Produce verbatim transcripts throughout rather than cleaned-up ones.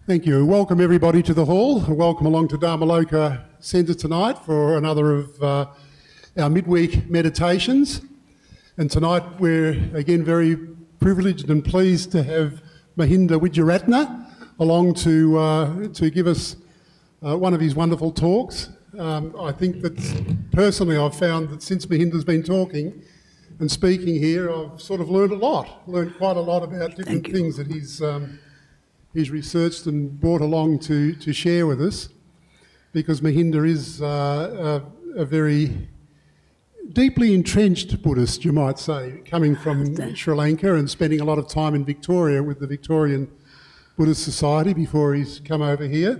Thank you. Welcome everybody to the hall. Welcome along to Dharmaloka Centre tonight for another of uh, our midweek meditations. And tonight we're again very privileged and pleased to have Mahinda Wijeratne along to, uh, to give us uh, one of his wonderful talks. Um, I think that personally I've found that since Mahinda's been talking and speaking here, I've sort of learned a lot, learned quite a lot about different things that he's um, he's researched and brought along to, to share with us, because Mahinda is uh, a, a very deeply entrenched Buddhist, you might say, coming from Sri Lanka and spending a lot of time in Victoria with the Victorian Buddhist Society before he's come over here.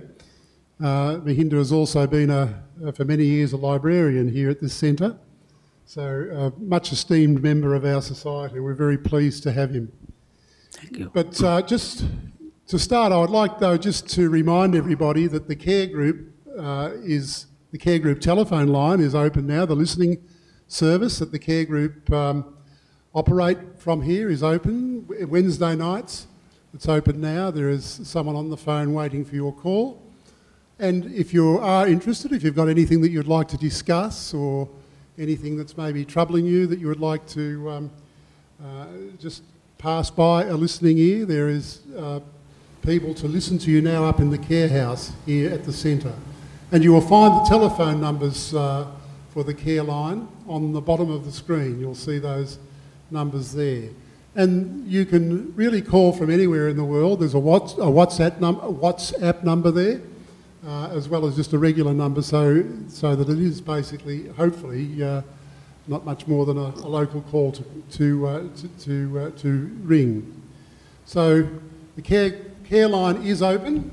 Uh, Mahinda has also been, a, a, for many years, a librarian here at this centre, so a much esteemed member of our society. We're very pleased to have him. Thank you. But uh, just to start, I would like, though, just to remind everybody that the care group uh, is, the care group telephone line is open now. The listening service that the care group um, operate from here is open. Wednesday nights, it's open now. There is someone on the phone waiting for your call. And if you are interested, if you've got anything that you'd like to discuss or anything that's maybe troubling you that you would like to um, uh, just pass by a listening ear, there is uh, people to listen to you now up in the care house here at the centre. And you will find the telephone numbers uh, for the care line on the bottom of the screen. You'll see those numbers there. And you can really call from anywhere in the world. There's a, what's, a, WhatsApp, num a WhatsApp number there, uh, as well as just a regular number, so, so that it is basically, hopefully, uh, not much more than a, a local call to, to, uh, to, to, uh, to ring. So the care, care line is open,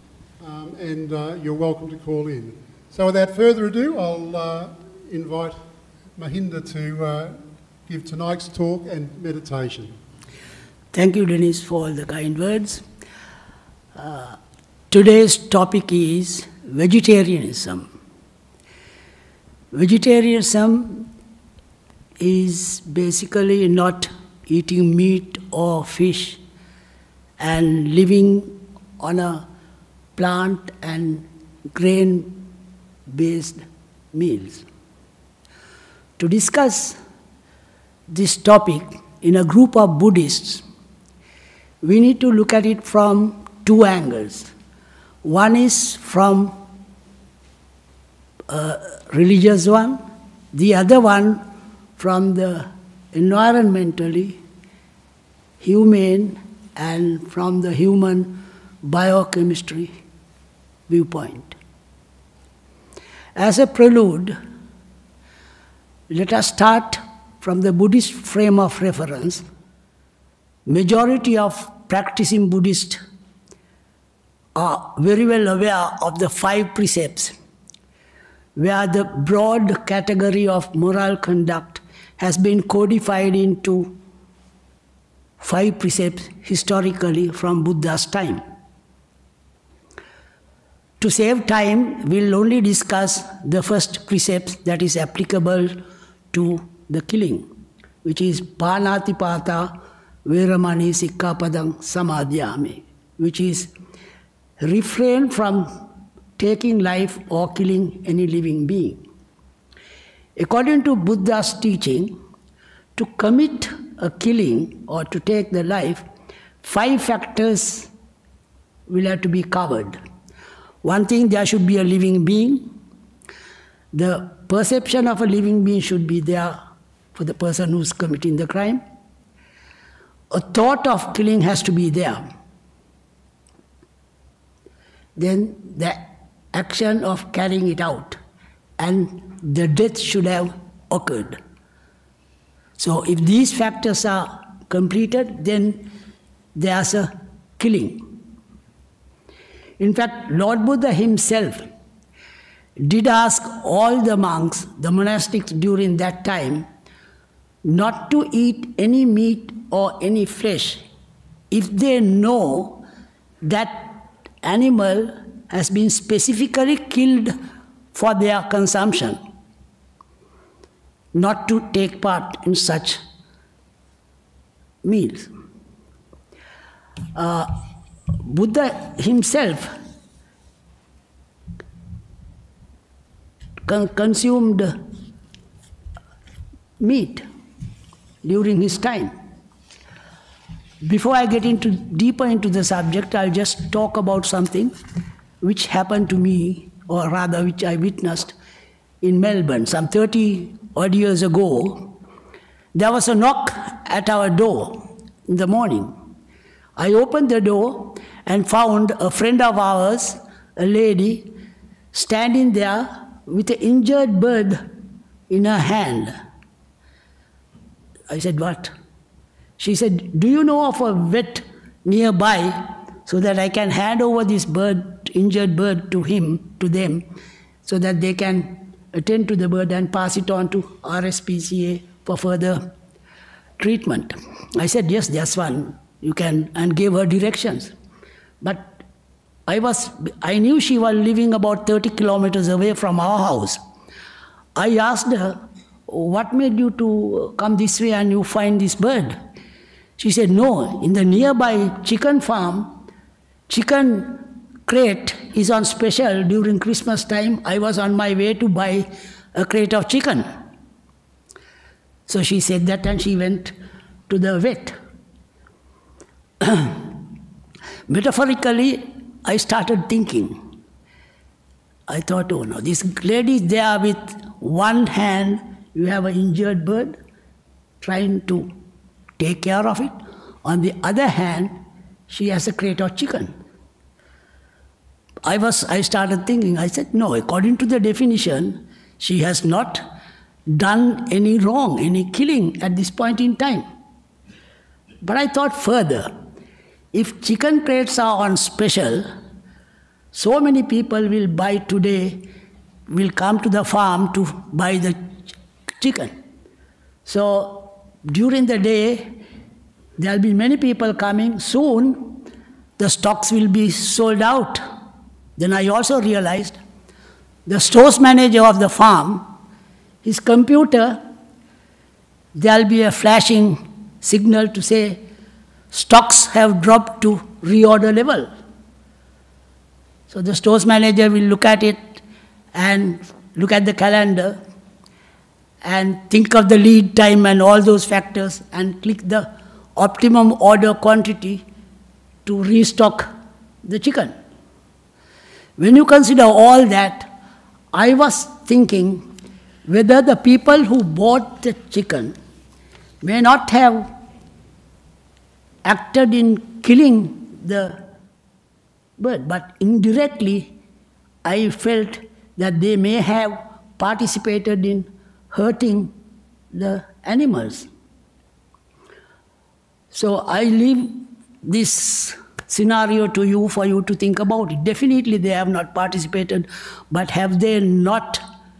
um, and uh, you're welcome to call in. So without further ado, I'll uh, invite Mahinda to uh, give tonight's talk and meditation. Thank you, Dennis, for all the kind words. Uh, today's topic is vegetarianism. Vegetarianism is basically not eating meat or fish and living on a plant and grain-based meals. To discuss this topic in a group of Buddhists, we need to look at it from two angles. One is from a religious one, the other one from the environmentally humane and from the human biochemistry viewpoint. As a prelude, let us start from the Buddhist frame of reference. Majority of practicing Buddhists are very well aware of the five precepts, where the broad category of moral conduct has been codified into five precepts historically from Buddha's time. To save time, we'll only discuss the first precept that is applicable to the killing, which is Panatipata Veramani Sikkhapadam Samadhyami, which is refrain from taking life or killing any living being. According to Buddha's teaching, to commit a killing or to take the life, five factors will have to be covered. One thing, there should be a living being. The perception of a living being should be there for the person who's committing the crime. A thought of killing has to be there. Then the action of carrying it out, and the death should have occurred. So if these factors are completed, then there's a killing. In fact, Lord Buddha himself did ask all the monks, the monastics during that time, not to eat any meat or any flesh if they know that animal has been specifically killed for their consumption, not to take part in such meals. Uh, Buddha himself con consumed meat during his time. Before I get into deeper into the subject, I'll just talk about something which happened to me, or rather which I witnessed in Melbourne some thirty odd years ago. There was a knock at our door in the morning. I opened the door and found a friend of ours, a lady, standing there with an injured bird in her hand. I said, "What?" She said, "Do you know of a vet nearby so that I can hand over this bird, injured bird to him, to them, so that they can attend to the bird and pass it on to R S P C A for further treatment?" I said, "Yes, there's one. You can," and gave her directions. But I was, I knew she was living about thirty kilometers away from our house. I asked her, "What made you to come this way and you find this bird?" She said, "No, in the nearby chicken farm, chicken crate is on special during Christmas time. I was on my way to buy a crate of chicken." So she said that and she went to the vet. Metaphorically, I started thinking. I thought, oh no, this lady is there with one hand, you have an injured bird, trying to take care of it. On the other hand, she has a crate of chicken. I was, I started thinking, I said, no, according to the definition, she has not done any wrong, any killing at this point in time. But I thought further, if chicken crates are on special, so many people will buy today, will come to the farm to buy the chicken. So during the day, there will be many people coming. Soon, the stocks will be sold out. Then I also realized the stores manager of the farm, his computer, there will be a flashing signal to say, stocks have dropped to reorder level. So the stores manager will look at it and look at the calendar and think of the lead time and all those factors and click the optimum order quantity to restock the chicken. When you consider all that, I was thinking whether the people who bought the chicken may not have acted in killing the bird, but indirectly I felt that they may have participated in hurting the animals. So I leave this scenario to you for you to think about it. Definitely they have not participated, but have they not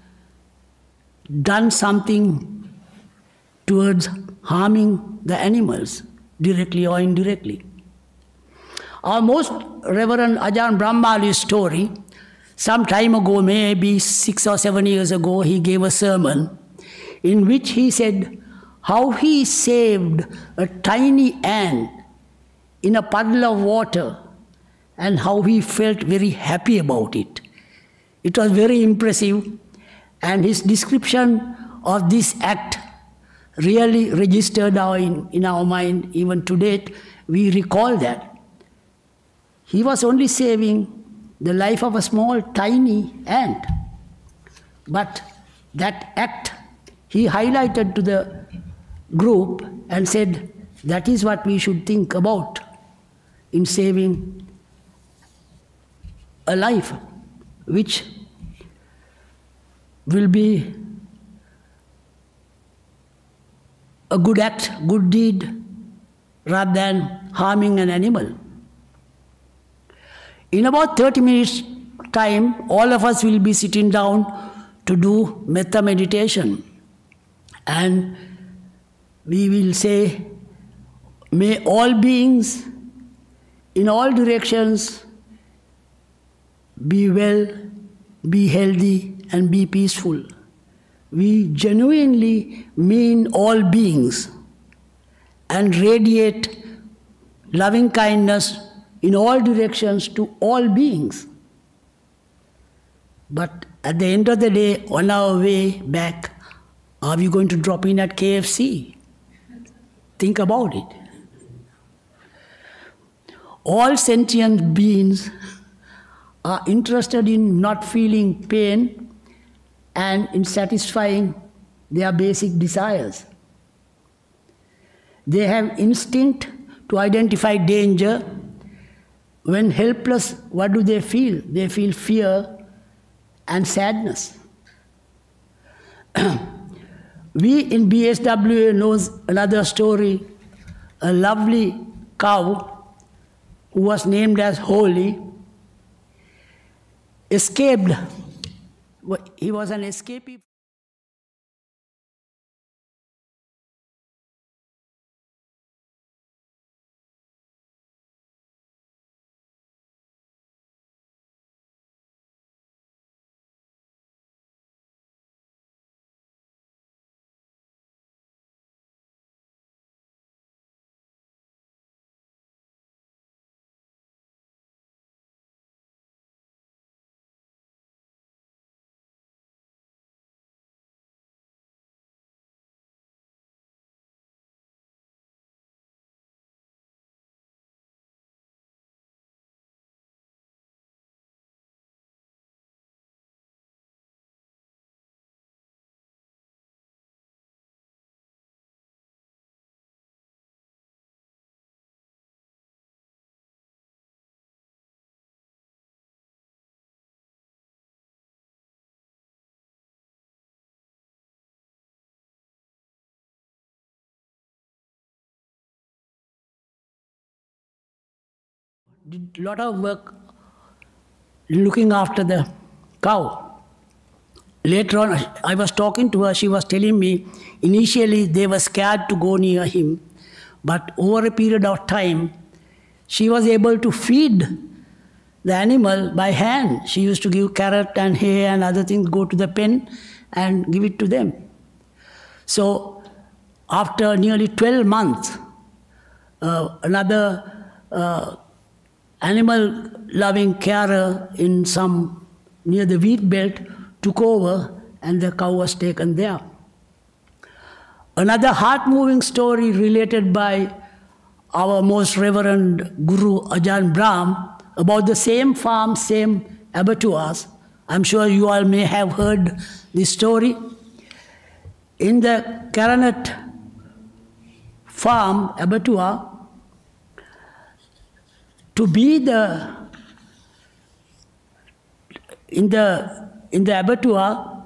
done something towards harming the animals, directly or indirectly? Our most Reverend Ajahn Brahmali's story, some time ago, maybe six or seven years ago, he gave a sermon in which he said how he saved a tiny ant in a puddle of water and how he felt very happy about it. It was very impressive, and his description of this act really registered our in, in our mind. Even to date, we recall that. He was only saving the life of a small, tiny ant. But that act he highlighted to the group and said, that is what we should think about in saving a life, which will be a good act, good deed, rather than harming an animal. In about thirty minutes time, all of us will be sitting down to do metta meditation. And we will say, may all beings in all directions be well, be healthy, and be peaceful. We genuinely mean all beings and radiate loving kindness in all directions to all beings. But at the end of the day, on our way back, are we going to drop in at K F C? Think about it. All sentient beings are interested in not feeling pain and in satisfying their basic desires. They have instinct to identify danger. When helpless, what do they feel? They feel fear and sadness. We in B S W A knows another story, a lovely cow who was named as Holy, escaped. He was an escapee. Did a lot of work looking after the cow. Later on, I was talking to her, she was telling me, initially they were scared to go near him, but over a period of time, she was able to feed the animal by hand. She used to give carrot and hay and other things, go to the pen and give it to them. So after nearly twelve months, uh, another uh, animal-loving carer in some, near the wheat belt, took over and the cow was taken there. Another heart-moving story related by our most reverend Guru Ajahn Brahm about the same farm, same abattoirs. I'm sure you all may have heard this story. In the Caranet farm, abattoir, to be the, in the, in the abattoir,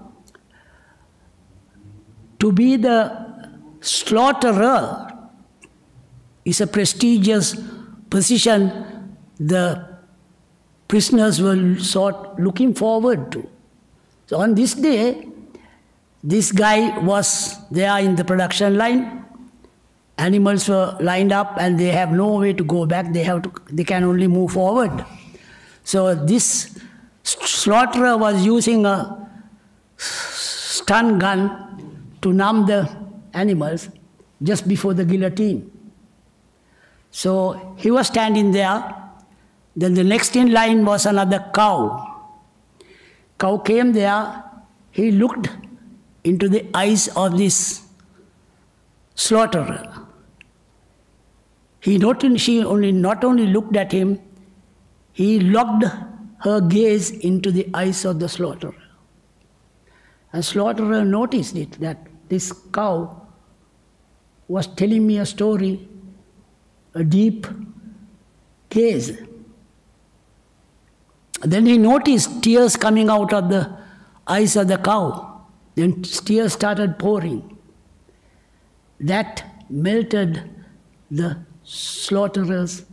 to be the slaughterer is a prestigious position the prisoners were sort looking forward to. So on this day, this guy was there in the production line. Animals were lined up and they have no way to go back. They have to, they can only move forward. So this slaughterer was using a stun gun to numb the animals just before the guillotine. So he was standing there. Then the next in line was another cow. Cow came there. He looked into the eyes of this slaughterer. He not, she only, not only looked at him, he locked her gaze into the eyes of the slaughterer. And slaughterer noticed it, that this cow was telling me a story, a deep gaze. Then he noticed tears coming out of the eyes of the cow. Then tears started pouring. That melted the slaughterer's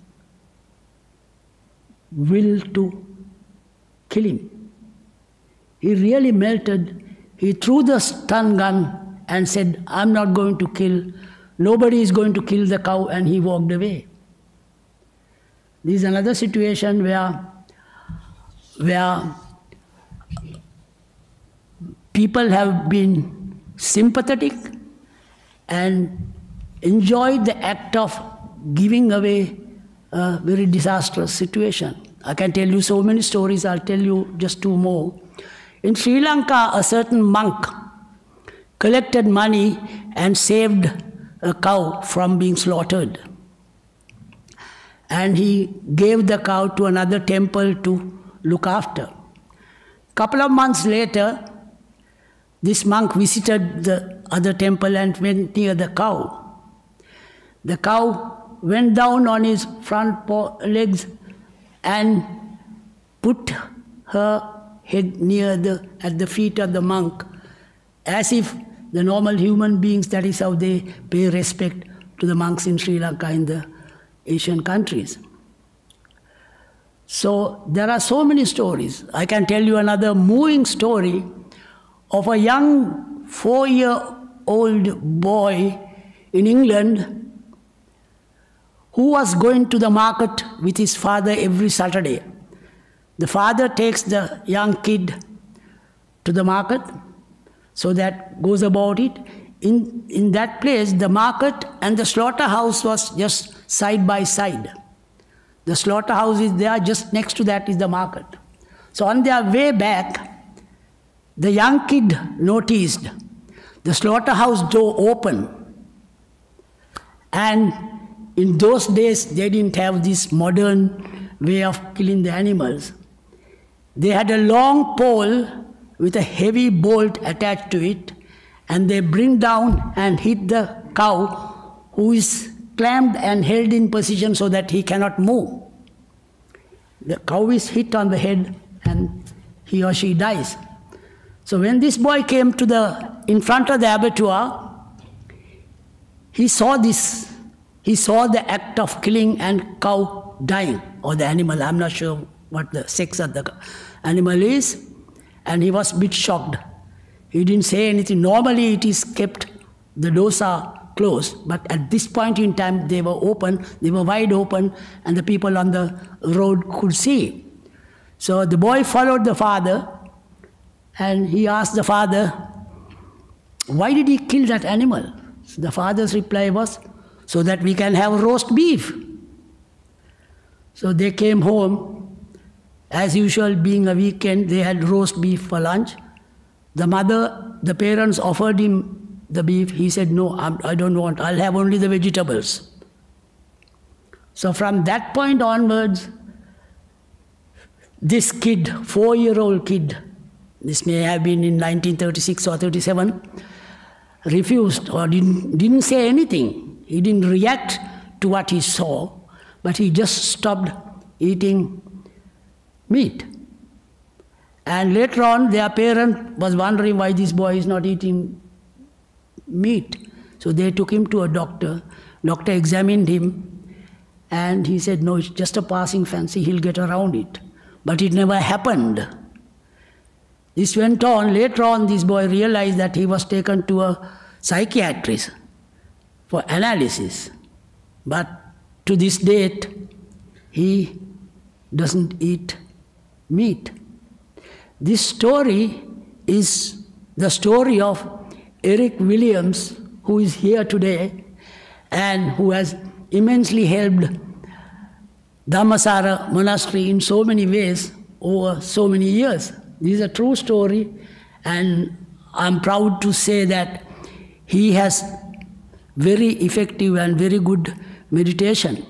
will to kill him. He really melted. He threw the stun gun and said, I'm not going to kill, nobody is going to kill the cow, and he walked away. This is another situation where, where people have been sympathetic and enjoyed the act of giving away a very disastrous situation. I can tell you so many stories, I'll tell you just two more. In Sri Lanka, a certain monk collected money and saved a cow from being slaughtered. And he gave the cow to another temple to look after. Couple of months later, this monk visited the other temple and went near the cow. The cow went down on his front legs and put her head near the, at the feet of the monk, as if the normal human beings, that is how they pay respect to the monks in Sri Lanka, in the Asian countries. So there are so many stories. I can tell you another moving story of a young four-year-old boy in England who was going to the market with his father every Saturday. The father takes the young kid to the market, so that goes about it. In, in that place, the market and the slaughterhouse was just side by side. The slaughterhouse is there, just next to that is the market. So on their way back, the young kid noticed the slaughterhouse door open. And in those days, they didn't have this modern way of killing the animals. They had a long pole with a heavy bolt attached to it, and they bring down and hit the cow, who is clamped and held in position so that he cannot move. The cow is hit on the head and he or she dies. So when this boy came to the, in front of the abattoir, he saw this, he saw the act of killing and cow dying, or the animal, I'm not sure what the sex of the animal is, and he was a bit shocked. He didn't say anything. Normally it is kept, the doors are closed, but at this point in time they were open, they were wide open, and the people on the road could see. So the boy followed the father, and he asked the father, why did he kill that animal? So the father's reply was, so that we can have roast beef. So they came home. As usual, being a weekend, they had roast beef for lunch. The mother, the parents offered him the beef. He said, no, I'm, I don't want, I'll have only the vegetables. So from that point onwards, this kid, four-year-old kid, this may have been in nineteen thirty-six or thirty-seven, refused or didn't, didn't say anything. He didn't react to what he saw, but he just stopped eating meat. And later on, their parent was wondering why this boy is not eating meat. So they took him to a doctor. Doctor examined him, and he said, no, it's just a passing fancy, he'll get around it. But it never happened. This went on. Later on, this boy realized that he was taken to a psychiatrist for analysis. But to this date, he doesn't eat meat. This story is the story of Eric Williams, who is here today and who has immensely helped Dhammasara Monastery in so many ways over so many years. This is a true story, and I'm proud to say that he has very effective and very good meditation.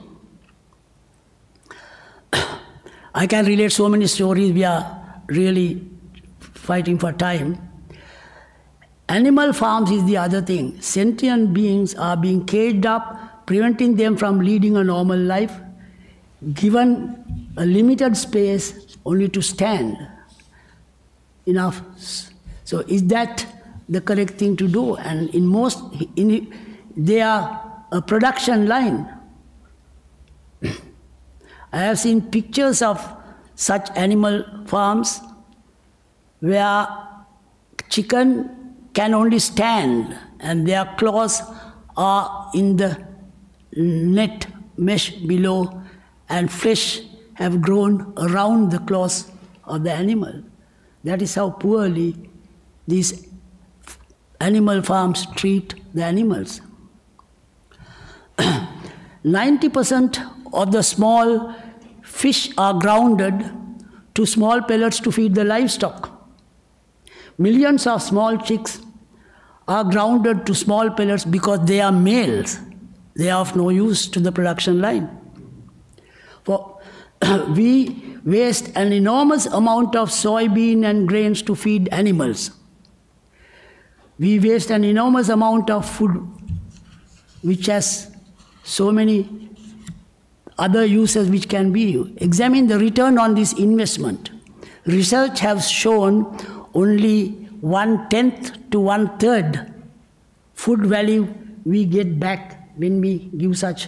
I can relate so many stories. We are really fighting for time. Animal farms is the other thing. Sentient beings are being caged up, preventing them from leading a normal life, given a limited space only to stand. Enough. So is that the correct thing to do? And in most, in, they are a production line. I have seen pictures of such animal farms where chicken can only stand and their claws are in the net mesh below, and flesh have grown around the claws of the animal. That is how poorly these animal farms treat the animals. ninety percent of the small fish are grounded to small pellets to feed the livestock. Millions of small chicks are grounded to small pellets because they are males. They are of no use to the production line. For we waste an enormous amount of soybean and grains to feed animals. We waste an enormous amount of food which has so many other uses which can be used. Examine the return on this investment. Research has shown only one-tenth to one-third food value we get back when we give such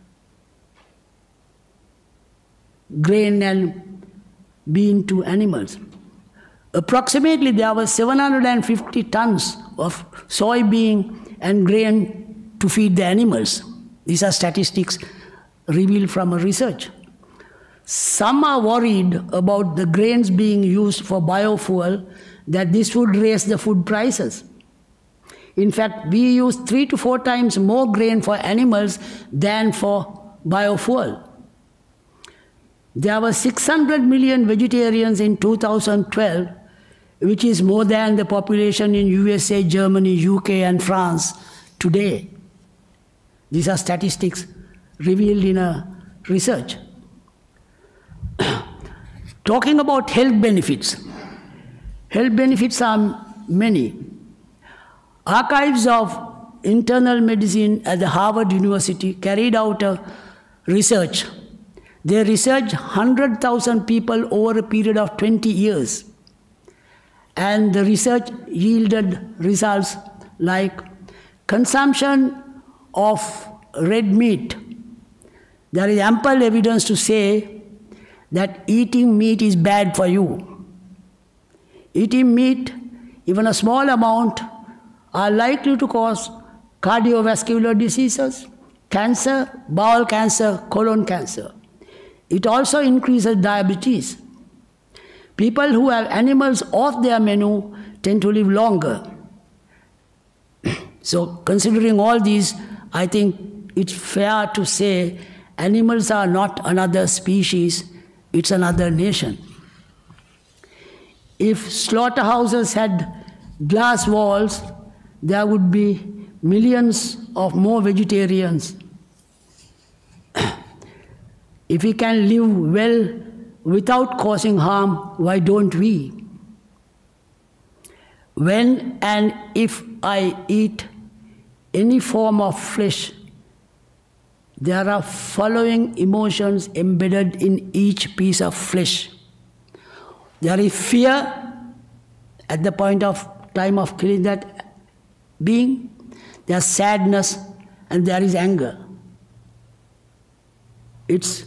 grain and bean to animals. Approximately there were seven hundred fifty tons of soybean and grain to feed the animals. These are statistics revealed from a research. Some are worried about the grains being used for biofuel, that this would raise the food prices. In fact, we use three to four times more grain for animals than for biofuel. There were six hundred million vegetarians in two thousand twelve, which is more than the population in U S A, Germany, U K and France today. These are statistics revealed in a research. Talking about health benefits. Health benefits are many. Archives of Internal Medicine at the Harvard University carried out a research. They researched one hundred thousand people over a period of twenty years. And the research yielded results like consumption of red meat. There is ample evidence to say that eating meat is bad for you. Eating meat, even a small amount, are likely to cause cardiovascular diseases, cancer, bowel cancer, colon cancer. It also increases diabetes. People who have animals off their menu tend to live longer. So considering all these, I think it's fair to say animals are not another species, it's another nation. If slaughterhouses had glass walls, there would be millions of more vegetarians. If we can live well without causing harm, why don't we? When and if I eat any form of flesh, there are following emotions embedded in each piece of flesh. There is fear at the point of time of killing that being. There's sadness and there is anger. It's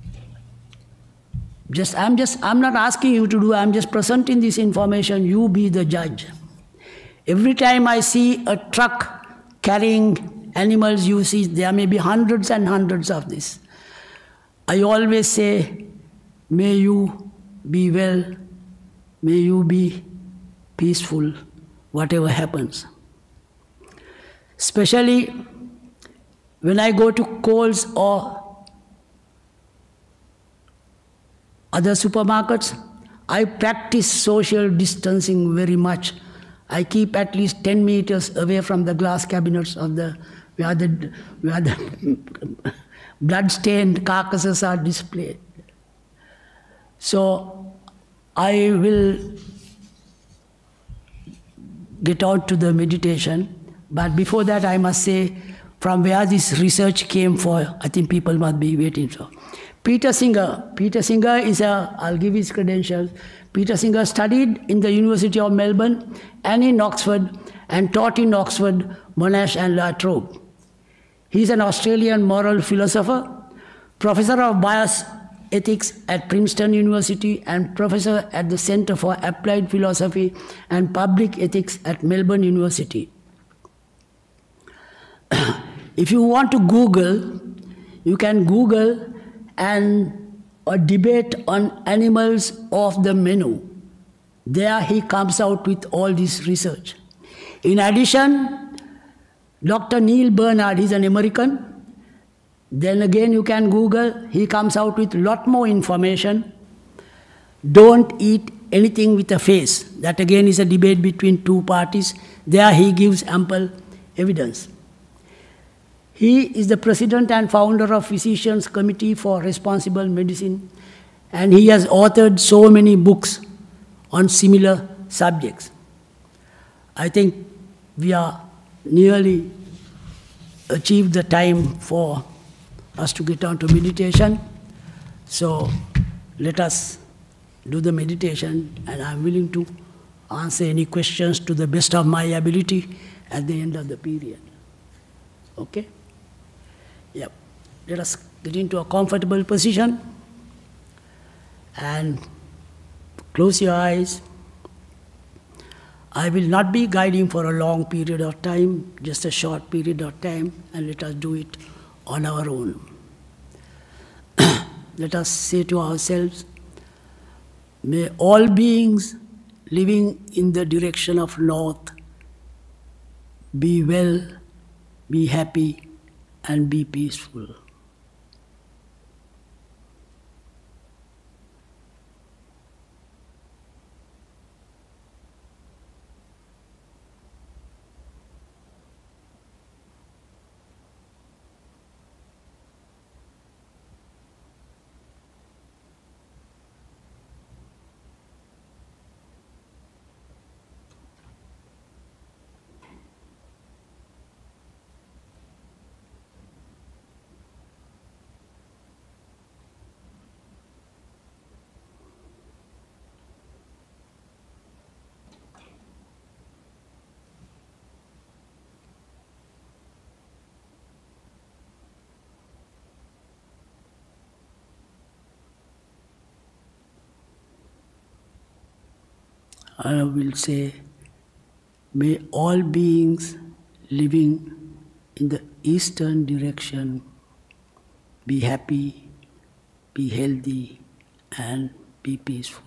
just, I'm just, I'm not asking you to do, I'm just presenting this information, you be the judge. Every time I see a truck carrying animals, you see there may be hundreds and hundreds of this. I always say, may you be well, may you be peaceful, whatever happens. Especially when I go to Coles or other supermarkets, I practice social distancing very much. I keep at least ten meters away from the glass cabinets of the where the where the blood-stained carcasses are displayed. So I will get out to the meditation, but before that I must say from where this research came for, I think people must be waiting for. Peter Singer. Peter Singer is a, I'll give his credentials. Peter Singer studied in the University of Melbourne and in Oxford and taught in Oxford, Monash and La Trobe. He is an Australian moral philosopher, professor of bioethics at Princeton University and professor at the Centre for Applied Philosophy and Public Ethics at Melbourne University. If you want to Google, you can Google and a debate on animals off the menu. There he comes out with all this research. In addition, Doctor Neil Bernard, he's an American, Then again you can Google, he comes out with lot more information. Don't eat anything with a face. That again is a debate between two parties. There he gives ample evidence. He is the president and founder of Physicians Committee for Responsible Medicine, and he has authored so many books on similar subjects. I think we are nearly achieved the time for us to get on to meditation. So let us do the meditation, and I'm willing to answer any questions to the best of my ability at the end of the period. Okay? Yep. Let us get into a comfortable position and close your eyes. I will not be guiding for a long period of time, just a short period of time, and let us do it on our own. Let us say to ourselves, may all beings living in the direction of north be well, be happy, and be peaceful. I will say, may all beings living in the eastern direction be happy, be healthy, and be peaceful.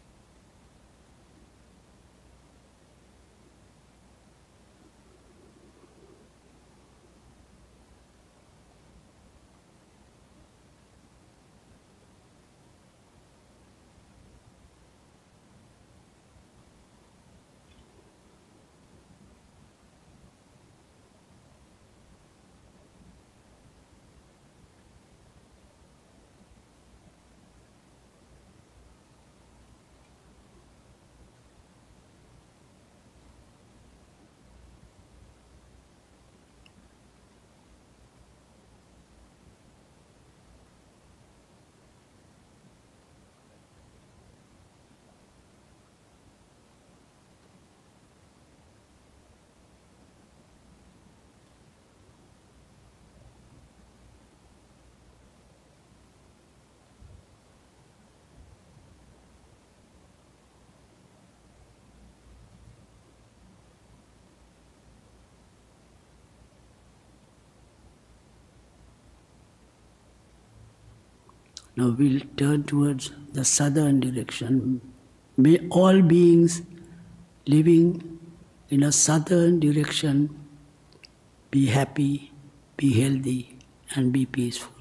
Now we'll turn towards the southern direction. May all beings living in a southern direction be happy, be healthy, and be peaceful.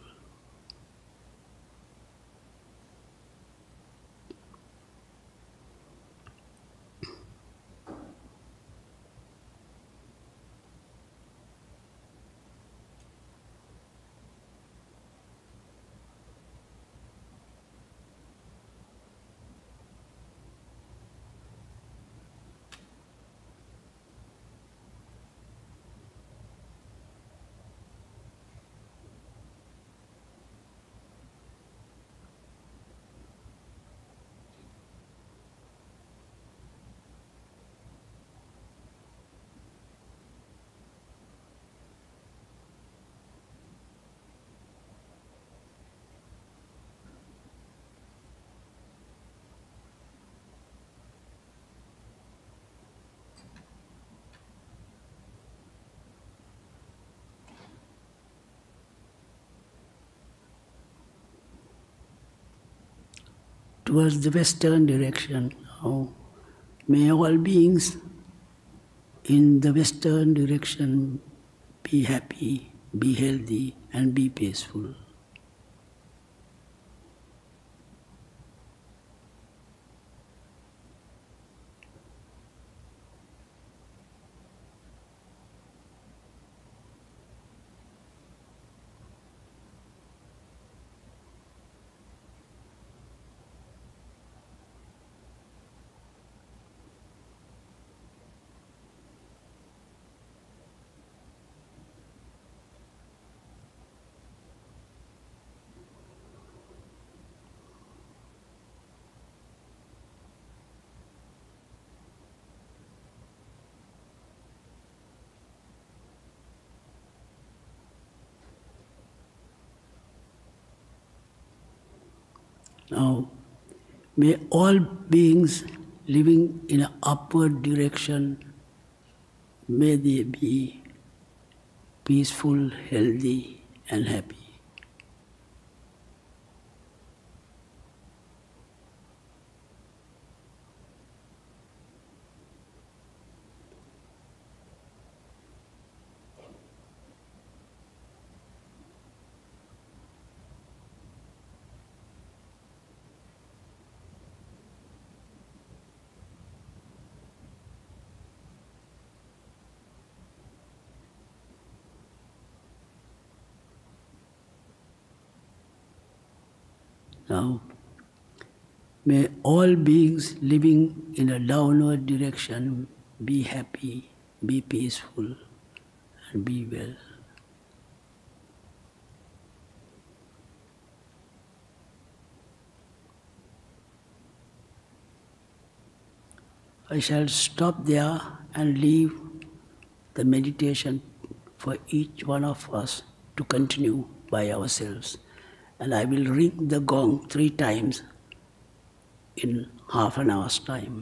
Towards the western direction. Oh, may all beings in the western direction be happy, be healthy, and be peaceful. Now, may all beings living in an upward direction, may they be peaceful, healthy, and happy. Now, may all beings living in a downward direction be happy, be peaceful, and be well. I shall stop there and leave the meditation for each one of us to continue by ourselves. And I will ring the gong three times in half an hour's time.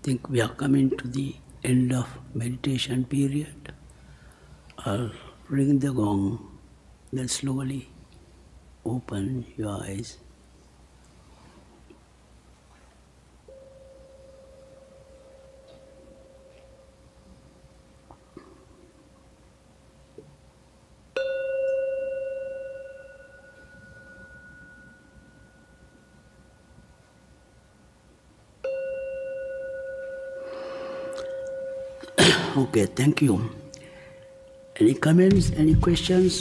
think we are coming to the end of meditation period. I'll ring the gong, then slowly open your eyes. Okay, thank you. Any comments, any questions?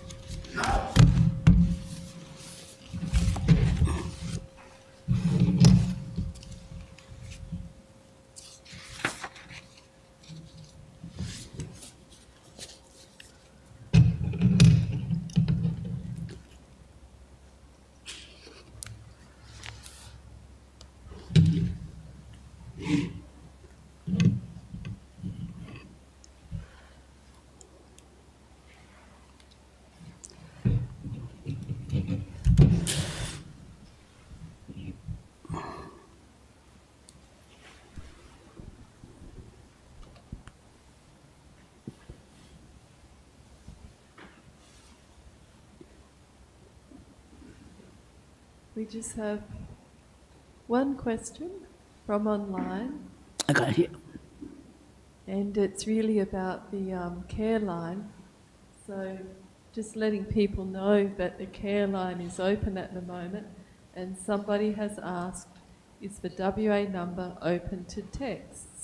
We just have one question from online. I can't hear. And it's really about the um, care line. So just letting people know that the care line is open at the moment, and somebody has asked, is the W A number open to texts?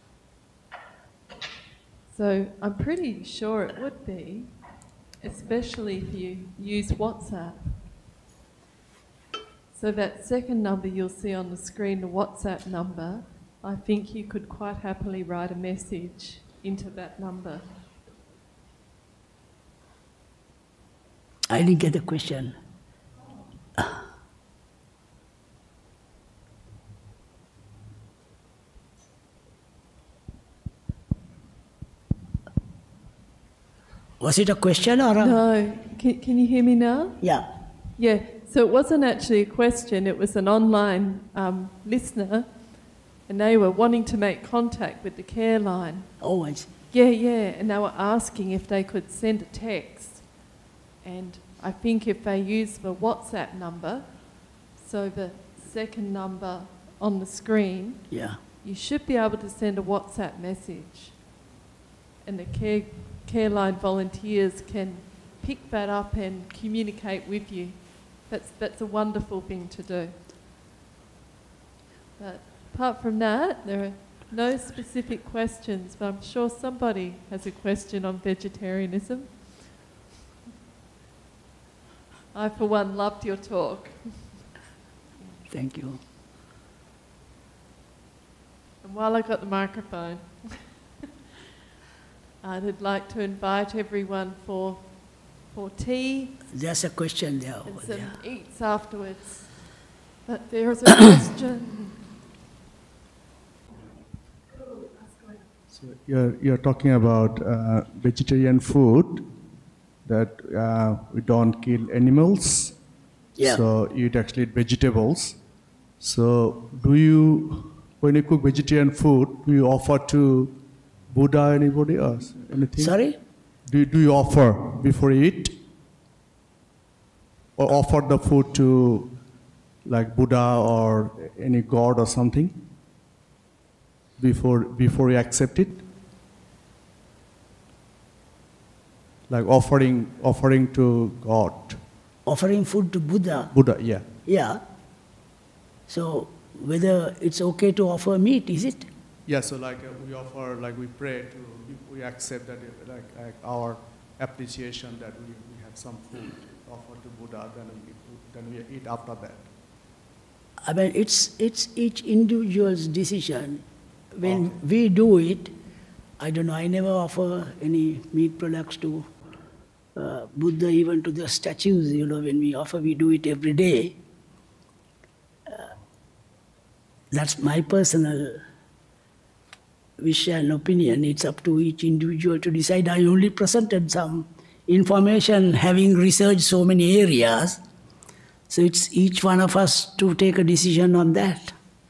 So I'm pretty sure it would be, especially if you use WhatsApp. So that second number you'll see on the screen, the WhatsApp number, I think you could quite happily write a message into that number. I didn't get the question. Was it a question or a... No. Can, can you hear me now? Yeah. Yeah. So it wasn't actually a question, it was an online um, listener, and they were wanting to make contact with the care line. Oh, I see. Yeah, yeah, and they were asking if they could send a text. And I think if they use the WhatsApp number, so the second number on the screen, Yeah. you should be able to send a WhatsApp message. And the care, care line volunteers can pick that up and communicate with you. That's, that's a wonderful thing to do. But apart from that, there are no specific questions, but I'm sure somebody has a question on vegetarianism. I, for one, loved your talk. Thank you. And while I got the microphone, I'd like to invite everyone for, for tea. There's a question there And over some there. eats afterwards. But there is a question. So you're, you're talking about uh, vegetarian food, that uh, we don't kill animals, Yeah. so you eat actually vegetables. So do you, when you cook vegetarian food, do you offer to Buddha, anybody else, anything? Sorry? Do you, do you offer before you eat? Or offer the food to like Buddha or any god or something before, before you accept it? Like offering, offering to God. Offering food to Buddha. Buddha, yeah. Yeah. So whether it's okay to offer meat, is it? Yeah, so like uh, we offer, like we pray to, we accept that uh, like, like our appreciation that we, we have some food offered to Buddha, then we, then we eat after that. I mean, it's, it's each individual's decision. When Okay. we do it, I don't know, I never offer any meat products to uh, Buddha, even to the statues, you know, when we offer, we do it every day. Uh, that's my personal wish and opinion. It's up to each individual to decide. I only presented some information, having researched so many areas. So it's each one of us to take a decision on that.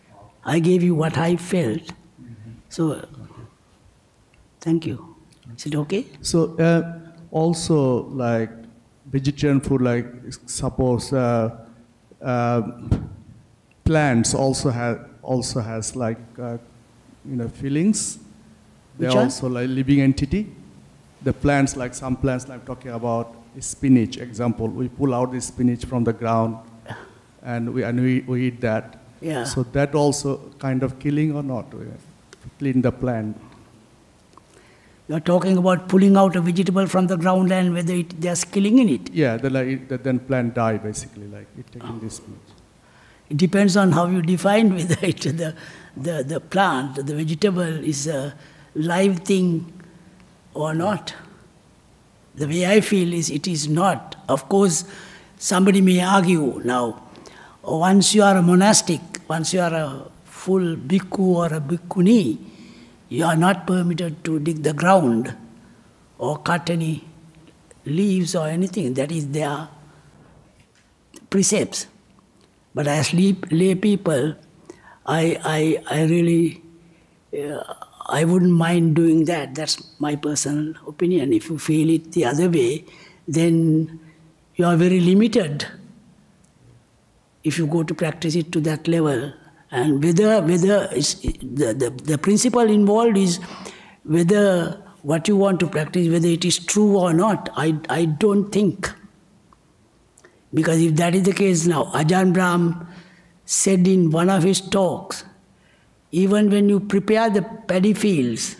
I gave you what I felt. Mm-hmm. So, thank you. Is it okay? So uh, also like vegetarian food, like suppose uh, uh, plants also have also has like uh, you know feelings. They're Which also like living entity. The plants, like some plants I'm talking about, is spinach. Example, we pull out the spinach from the ground, and we and we, we eat that. Yeah. So that also kind of killing or not? Clean the plant. You are talking about pulling out a vegetable from the ground and whether it, there's killing in it. Yeah, the, like, the, then plant die basically, like it taking this spinach. It depends on how you define whether it, the, the, the plant, the vegetable is a live thing or not. The way I feel is it is not. Of course, somebody may argue now, once you are a monastic, once you are a full bhikkhu or a bhikkhuni, you are not permitted to dig the ground or cut any leaves or anything. That is their precepts. But as lay, lay people, I, I, I really, uh, I wouldn't mind doing that. That's my personal opinion. If you feel it the other way, then you are very limited if you go to practice it to that level. And whether, whether it's, the, the, the principle involved is whether what you want to practice, whether it is true or not, I, I don't think. Because if that is the case now, Ajahn Brahm said in one of his talks, even when you prepare the paddy fields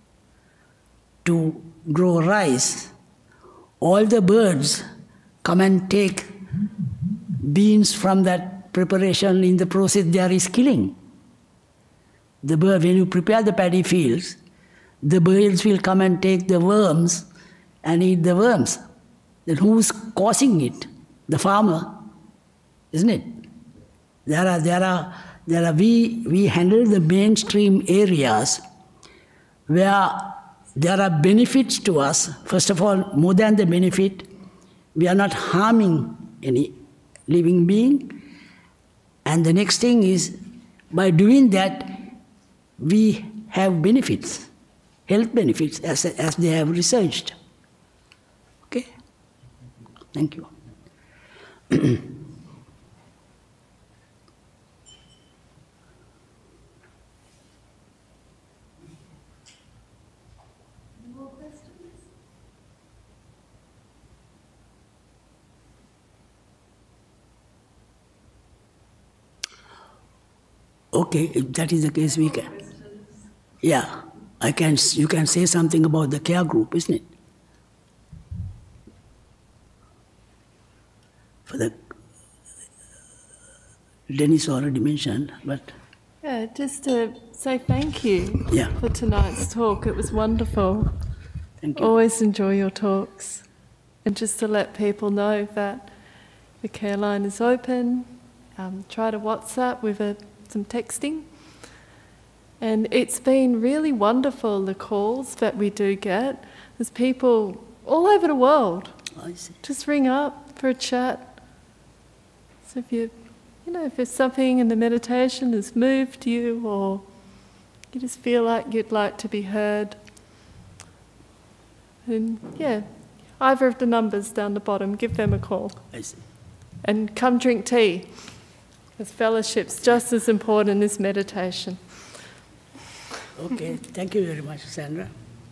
to grow rice, all the birds come and take beans from that preparation. In the process there is killing. The bird, when you prepare the paddy fields, the birds will come and take the worms and eat the worms. Then who's causing it? The farmer, isn't it? There are, there are, there are, we, we handle the mainstream areas where there are benefits to us. First of all, more than the benefit, we are not harming any living being. And the next thing is, by doing that, we have benefits, health benefits, as, as they have researched. Okay? Thank you. Okay, if that is the case, we can. Yeah, I can. You can say something about the care group, isn't it? For the Dennis already mentioned, but Yeah, just to say thank you Yeah. for tonight's talk. It was wonderful. thank you. Always enjoy your talks. And just to let people know that the care line is open. Um, try to WhatsApp with a, some texting. And it's been really wonderful, the calls that we do get. There's people all over the world. I see. Just ring up for a chat. So if you, you know, if there's something in the meditation that's moved you, or you just feel like you'd like to be heard, then yeah, either of the numbers down the bottom, give them a call. I see. And come drink tea. As fellowship's just as important as meditation. Okay, thank you very much, Sandra.